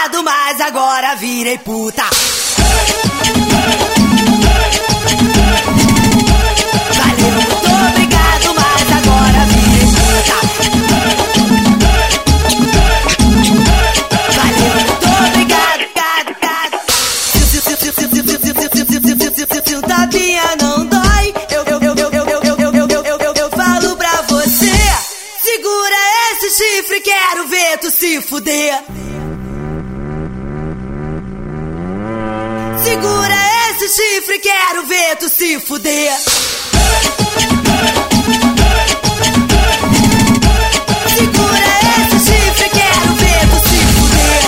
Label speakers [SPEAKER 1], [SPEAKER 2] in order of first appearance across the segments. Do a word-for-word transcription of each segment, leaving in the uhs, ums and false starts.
[SPEAKER 1] obrigado, mas agora virei puta. Valeu, muito obrigado, mas agora virei puta. Valeu, muito obrigado, gado, gado. Se o tapinha não dói, eu, eu, eu, eu, eu, eu, eu, eu, eu, eu, eu, eu falo pra você. Segura esse chifre, quero ver tu se fuder. Segura esse chifre, quero ver tu se fuder. Segura esse chifre, quero ver tu se fuder.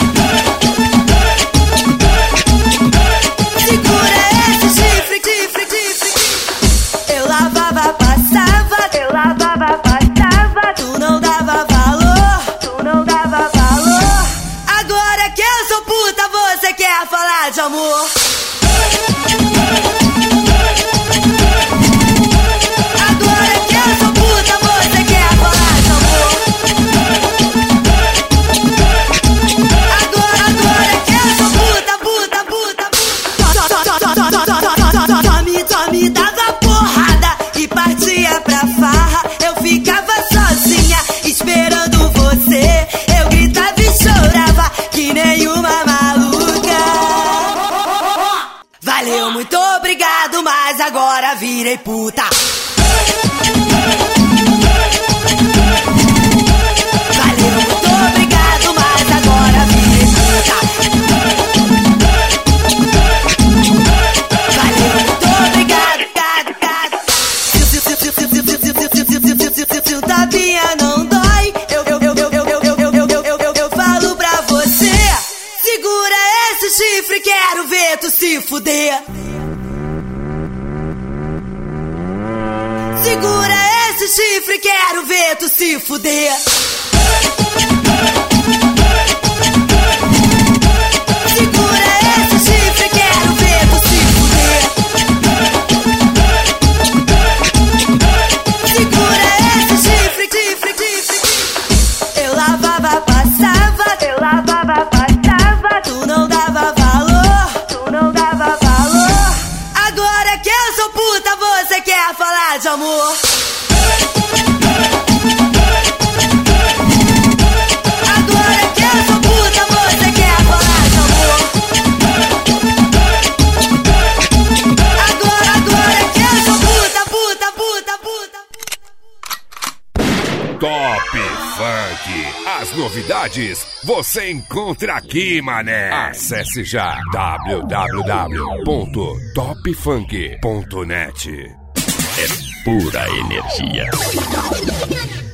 [SPEAKER 1] Segura esse chifre, chifre, chifre. Eu lavava, passava, eu lavava, passava. Tu não dava valor, tu não dava valor. Agora que eu sou puta, você quer falar de amor. Agora que eu sou puta, você quer falar de amor. Agora, agora que eu sou puta, puta, puta, puta. Só me, só me dava porrada e partia pra farra. Eu ficava sozinha esperando você. Eu gritava e chorava que nem uma maluca. Valeu, muito obrigado, mas agora virei puta. Valeu, muito obrigado, mas agora virei puta. Valeu, muito obrigado, gado, gado. Se o tapinha não dói, eu, eu, eu, eu, eu, eu, eu, eu, eu, eu, eu, eu falo pra você. Segura esse chifre, quero ver tu se fuder. Segura esse chifre, quero ver tu se fuder. Segura esse chifre, quero ver tu se fuder. Segura esse chifre, chifre, chifre. Eu lavava, passava, eu lavava, passava. Tu não dava valor, tu não dava valor. Agora que eu sou puta, você quer falar de amor. Agora que eu sou puta, você quer falar de amor. Agora, agora que eu sou puta, puta, puta, puta.
[SPEAKER 2] Top Funk. As novidades você encontra aqui, mané. Acesse já w w w ponto top funk ponto net.
[SPEAKER 3] É pura energia.